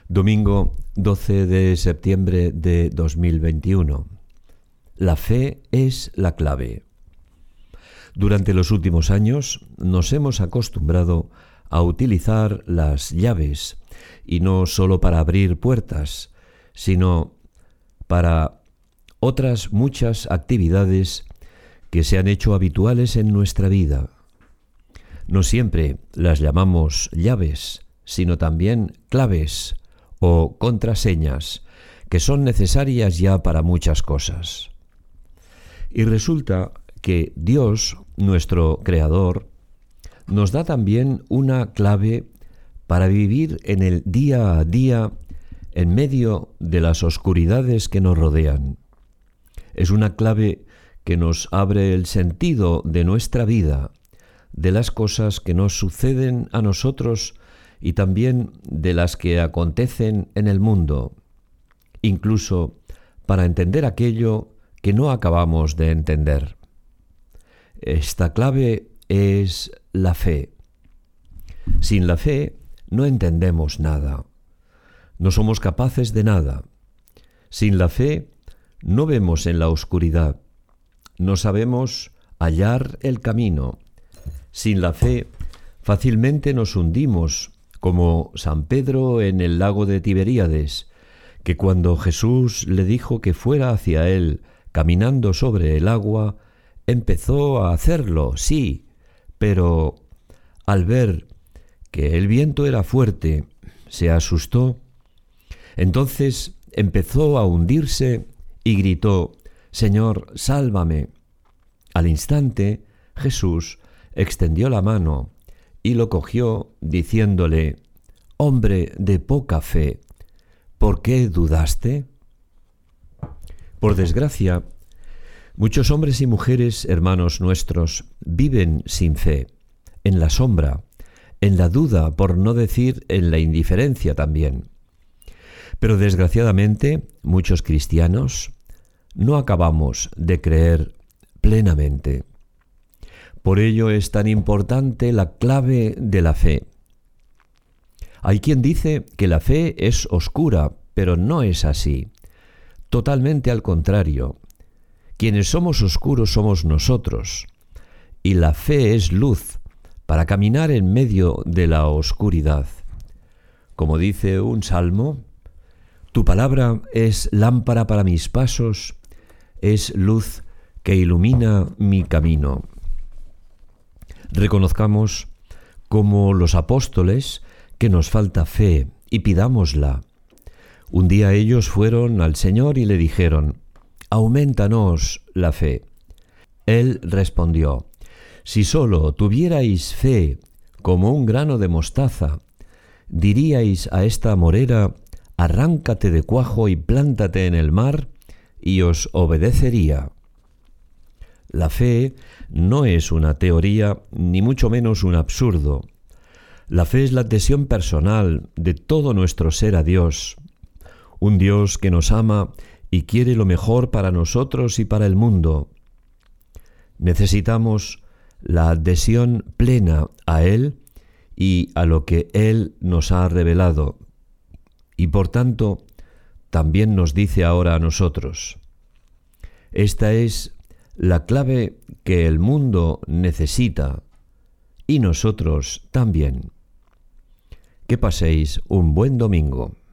Domingo 12 de septiembre de 2021. La fe es la clave. Durante los últimos años nos hemos acostumbrado a utilizar las llaves, y no solo para abrir puertas, sino para otras muchas actividades que se han hecho habituales en nuestra vida. No siempre las llamamos llaves, sino también claves o contraseñas, que son necesarias ya para muchas cosas. Y resulta que Dios, nuestro Creador, nos da también una clave para vivir en el día a día en medio de las oscuridades que nos rodean. Es una clave que nos abre el sentido de nuestra vida, de las cosas que nos suceden a nosotros y también de las que acontecen en el mundo, incluso para entender aquello que no acabamos de entender. Esta clave es la fe. Sin la fe no entendemos nada. No somos capaces de nada. Sin la fe no vemos en la oscuridad. No sabemos hallar el camino. Sin la fe fácilmente nos hundimos, como San Pedro en el lago de Tiberíades, que cuando Jesús le dijo que fuera hacia él caminando sobre el agua, empezó a hacerlo, sí, pero al ver que el viento era fuerte, se asustó. Entonces empezó a hundirse y gritó: «Señor, sálvame». Al instante, Jesús extendió la mano y lo cogió, diciéndole: «Hombre de poca fe, ¿por qué dudaste?». Por desgracia, muchos hombres y mujeres, hermanos nuestros, viven sin fe, en la sombra, en la duda, por no decir en la indiferencia también. Pero desgraciadamente, muchos cristianos no acabamos de creer plenamente. Por ello es tan importante la clave de la fe. Hay quien dice que la fe es oscura, pero no es así. Totalmente al contrario. Quienes somos oscuros somos nosotros, y la fe es luz para caminar en medio de la oscuridad. Como dice un salmo: «Tu palabra es lámpara para mis pasos, es luz que ilumina mi camino». Reconozcamos, como los apóstoles, que nos falta fe y pidámosla. Un día ellos fueron al Señor y le dijeron: «Aumentanos la fe». Él respondió: «Si solo tuvierais fe como un grano de mostaza, diríais a esta morera: arráncate de cuajo y plántate en el mar, y os obedecería». La fe no es una teoría, ni mucho menos un absurdo. La fe es la adhesión personal de todo nuestro ser a Dios, un Dios que nos ama y quiere lo mejor para nosotros y para el mundo. Necesitamos la adhesión plena a Él y a lo que Él nos ha revelado, y por tanto también nos dice ahora a nosotros. Esta es la clave que el mundo necesita, y nosotros también. Que paséis un buen domingo.